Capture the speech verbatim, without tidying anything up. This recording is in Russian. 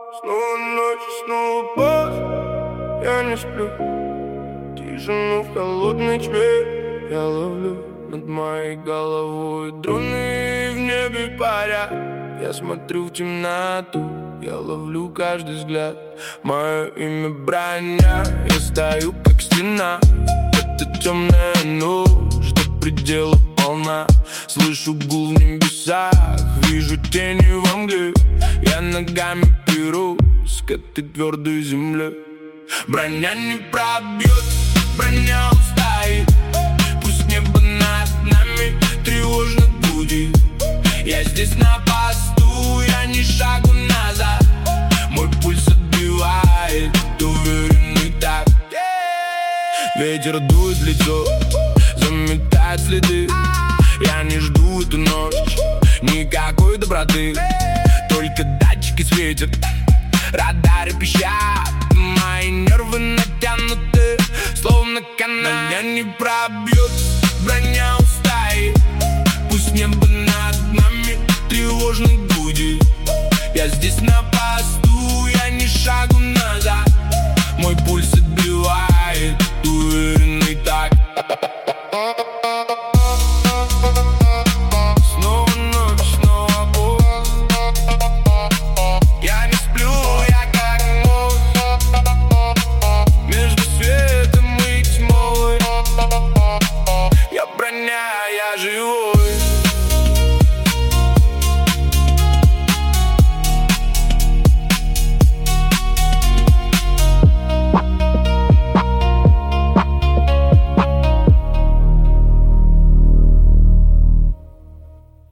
Снова ночь, снова пост. Я не сплю. Тишину в холодной тьме я ловлю. Над моей головой дроны в небе парят. Я смотрю в темноту, я ловлю каждый взгляд. Мое имя броня, я стою как стена. Это темная ночь, до предела полна. Слышу гул в небесах, вижу тени во мгле. Я ногами пирусь к этой твердой земле. Броня не пробьет, броня устоит. Пусть небо над нами тревожно гудит. Я здесь на посту, я не шагу назад. Мой пульс отбивает уверенный так. Ветер дует в лицо, заметает следы. Я не жду эту ночь, никакой доброты. Только датчики светят, радары пищат. Мои нервы натянуты, словно канат. Меня не пробьет, броня устоит. Пусть небо над нами тревожно гудит. Я здесь на